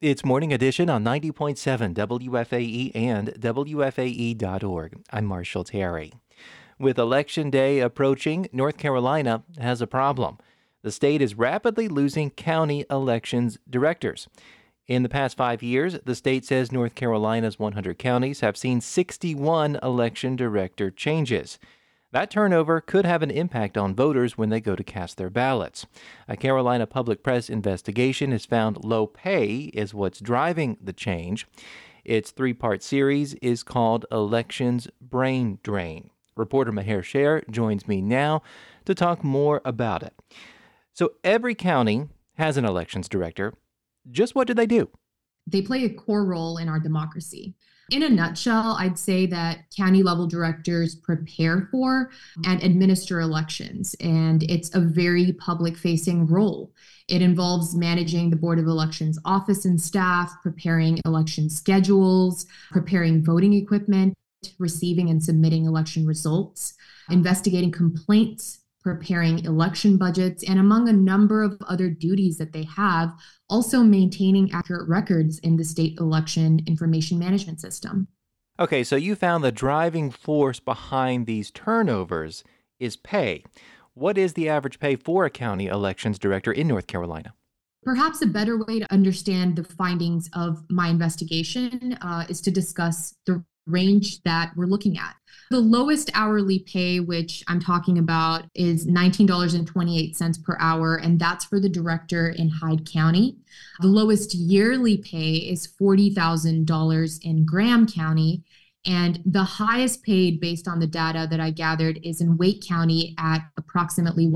It's Morning Edition on 90.7 WFAE and WFAE.org. I'm Marshall Terry. With Election Day approaching, North Carolina has a problem. The state is rapidly losing county elections directors. In the past 5 years, the state says North Carolina's 100 counties have seen 61 election director changes. That turnover could have an impact on voters when they go to cast their ballots. A Carolina Public Press investigation has found low pay is what's driving the change. Its three-part series is called Elections Brain Drain. Reporter Maher Sher joins me now to talk more about it. So every county has an elections director. Just what do they do? They play a core role in our democracy. In a nutshell, I'd say that county level directors prepare for and administer elections, and it's a very public facing role. It involves managing the Board of Elections office and staff, preparing election schedules, preparing voting equipment, receiving and submitting election results, investigating complaints, preparing election budgets, and among a number of other duties that they have, also maintaining accurate records in the state election information management system. Okay, so you found the driving force behind these turnovers is pay. What is the average pay for a county elections director in North Carolina? Perhaps a better way to understand the findings of my investigation is to discuss the range that we're looking at. The lowest hourly pay, which I'm talking about, is $19.28 per hour, and that's for the director in Hyde County. The lowest yearly pay is $40,000 in Graham County, and the highest paid based on the data that I gathered is in Wake County at approximately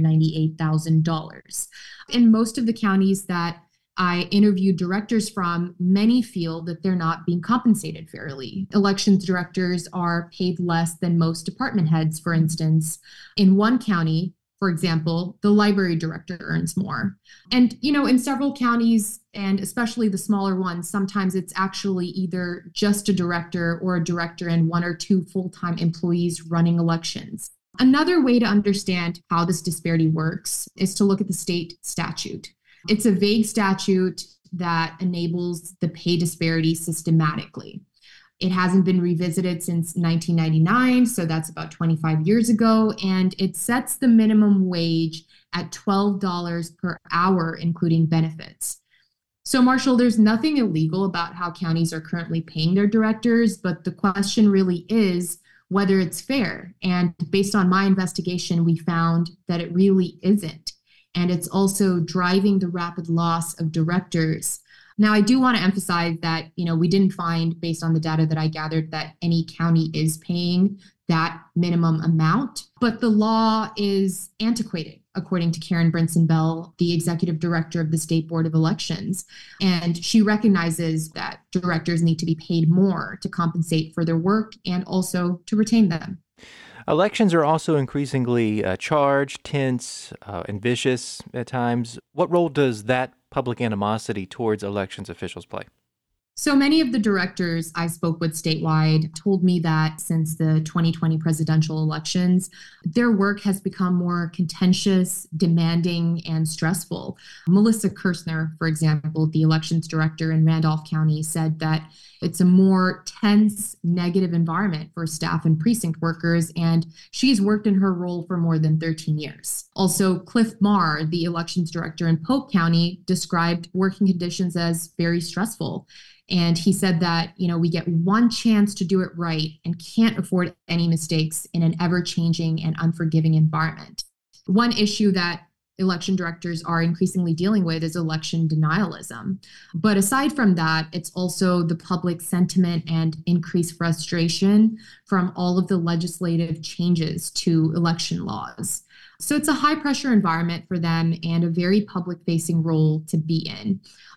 $198,000. In most of the counties that I interviewed directors from, many feel that they're not being compensated fairly. Elections directors are paid less than most department heads, for instance. In one county, for example, the library director earns more. And, in several counties, and especially the smaller ones, sometimes it's actually either just a director or a director and one or two full-time employees running elections. Another way to understand how this disparity works is to look at the state statute. It's a vague statute that enables the pay disparity systematically. It hasn't been revisited since 1999, so that's about 25 years ago, and it sets the minimum wage at $12 per hour, including benefits. So, Marshall, there's nothing illegal about how counties are currently paying their directors, but the question really is whether it's fair. And based on my investigation, we found that it really isn't. And it's also driving the rapid loss of directors. Now, I do want to emphasize that, we didn't find, based on the data that I gathered, that any county is paying that minimum amount. But the law is antiquated, according to Karen Brinson Bell, the executive director of the State Board of Elections. And she recognizes that directors need to be paid more to compensate for their work and also to retain them. Elections are also increasingly charged, tense, and vicious at times. What role does that public animosity towards elections officials play? So many of the directors I spoke with statewide told me that since the 2020 presidential elections, their work has become more contentious, demanding, and stressful. Melissa Kirshner, for example, the elections director in Randolph County, said that it's a more tense, negative environment for staff and precinct workers, and she's worked in her role for more than 13 years. Also, Cliff Marr, the elections director in Polk County, described working conditions as very stressful. And he said that, we get one chance to do it right and can't afford any mistakes in an ever-changing and unforgiving environment. One issue that election directors are increasingly dealing with is election denialism. But aside from that, it's also the public sentiment and increased frustration from all of the legislative changes to election laws. So it's a high pressure environment for them and a very public facing role to be in.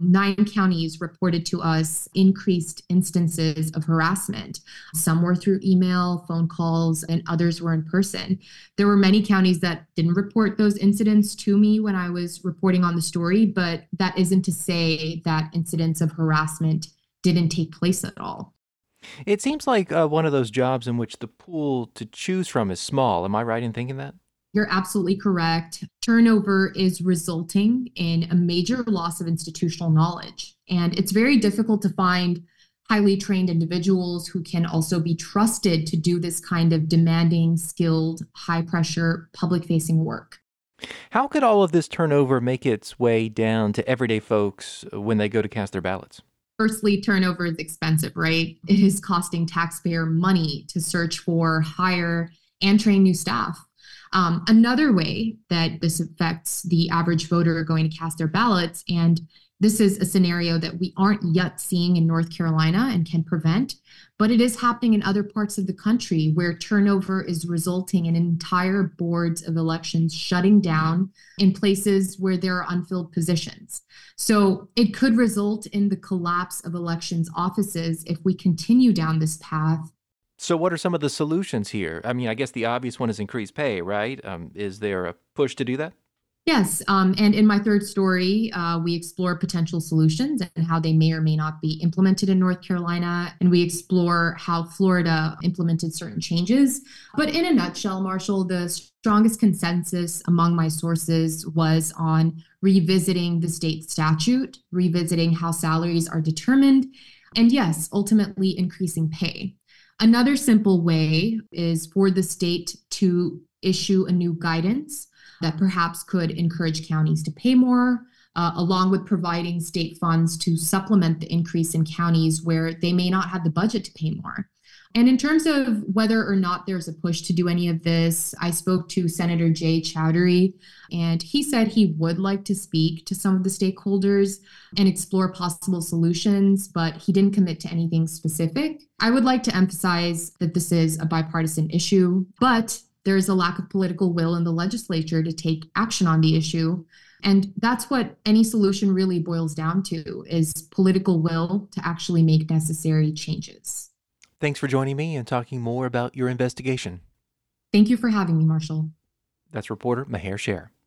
9 counties reported to us increased instances of harassment. Some were through email, phone calls, and others were in person. There were many counties that didn't report those incidents to me when I was reporting on the story, but that isn't to say that incidents of harassment didn't take place at all. It seems like one of those jobs in which the pool to choose from is small. Am I right in thinking that? You're absolutely correct. Turnover is resulting in a major loss of institutional knowledge. And it's very difficult to find highly trained individuals who can also be trusted to do this kind of demanding, skilled, high pressure, public facing work. How could all of this turnover make its way down to everyday folks when they go to cast their ballots? Firstly, turnover is expensive, right? It is costing taxpayer money to search for, hire, and train new staff. Another way that this affects the average voter going to cast their ballots, and this is a scenario that we aren't yet seeing in North Carolina and can prevent, but it is happening in other parts of the country where turnover is resulting in entire boards of elections shutting down in places where there are unfilled positions. So it could result in the collapse of elections offices if we continue down this path. So, what are some of the solutions here? I mean, I guess the obvious one is increased pay, right? Is there a push to do that? Yes, and in my third story, we explore potential solutions and how they may or may not be implemented in North Carolina, and we explore how Florida implemented certain changes. But in a nutshell, Marshall, the strongest consensus among my sources was on revisiting the state statute, revisiting how salaries are determined, and yes, ultimately increasing pay. Another simple way is for the state to issue a new guidance that perhaps could encourage counties to pay more, along with providing state funds to supplement the increase in counties where they may not have the budget to pay more. And in terms of whether or not there's a push to do any of this, I spoke to Senator Jay Chowdhury, and he said he would like to speak to some of the stakeholders and explore possible solutions, but he didn't commit to anything specific. I would like to emphasize that this is a bipartisan issue, but there is a lack of political will in the legislature to take action on the issue. And that's what any solution really boils down to, is political will to actually make necessary changes. Thanks for joining me and talking more about your investigation. Thank you for having me, Marshall. That's reporter Maher Sher.